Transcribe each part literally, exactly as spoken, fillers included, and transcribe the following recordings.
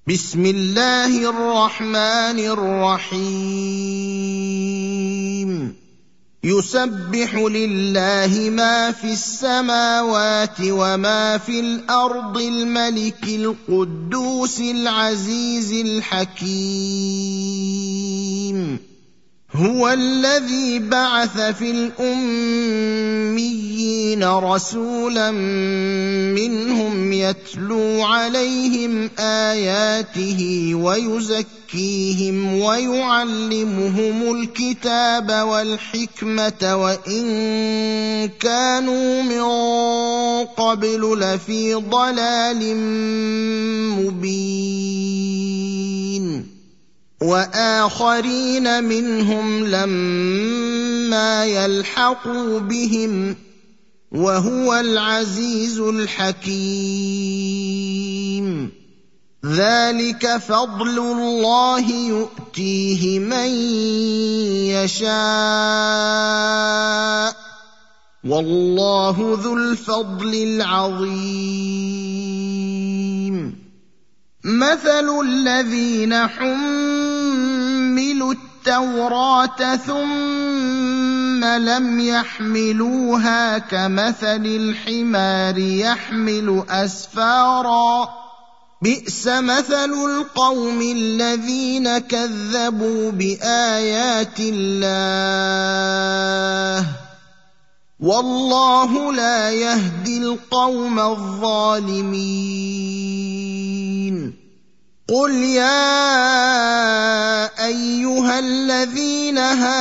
بسم الله الرحمن الرحيم يسبح لله ما في السماوات وما في الأرض الملك القدوس العزيز الحكيم هو الذي بعث في الأميين رسولا منهم يتلو عليهم آياته ويزكيهم ويعلمهم الكتاب والحكمة وإن كانوا من قبل لفي ضلال مبين وآخرين منهم لما يلحقوا بهم وهو العزيز الحكيم ذلك فضل الله يؤتيه من يشاء والله ذو الفضل العظيم مثل الذين حملوا التوراة ثم لم يحملوها كمثل الحمار يحمل أسفارا بئس مثل القوم الذين كذبوا بآيات الله والله لا يهدي القوم الظالمين قل يا أيها الذين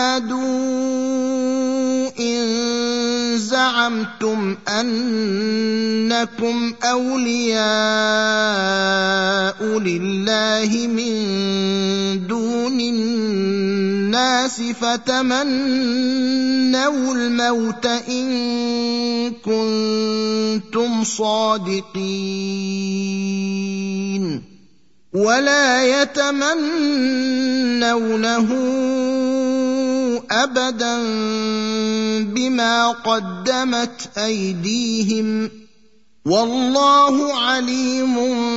هادوا إن زعمتم أنكم أولياء لله من دون الناس فتمنوا الموت إن كنتم صادقين ولا يتمنونه أبدا بما قدمت أيديهم والله عليم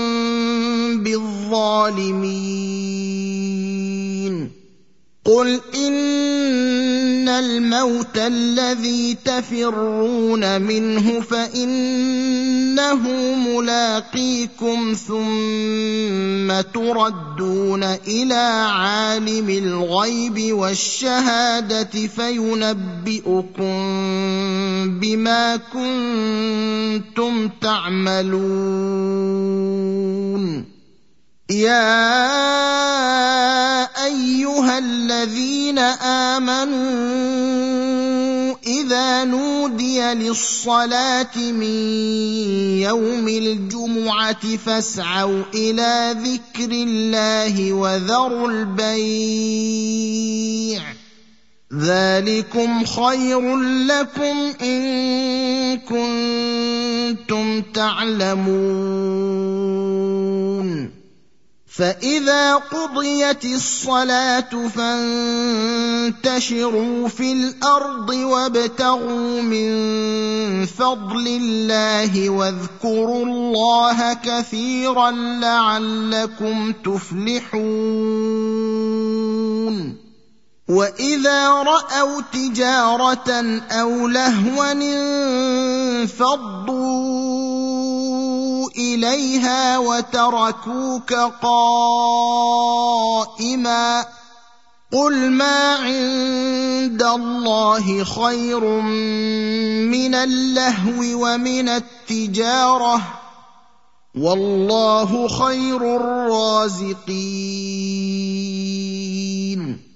بالظالمين قل إن الموت الذي تفرون منه فإنه ملاقيكم ثم تردون إلى عالم الغيب والشهادة فينبئكم بما كنتم تعملون يا أيها الذين آمنوا إذا نودي للصلاة من يوم الجمعة فاسعوا إلى ذكر الله وذروا البيع ذلكم خير لكم إن كنتم تعلمون فإذا قضيت الصلاة فانتشروا في الأرض وابتغوا من فضل الله واذكروا الله كثيرا لعلكم تفلحون وإذا رأوا تجارة أو لهوا انفضوا إليها وتركوك قائما قل ما عند الله خير من اللهو ومن التجارة والله خير الرازقين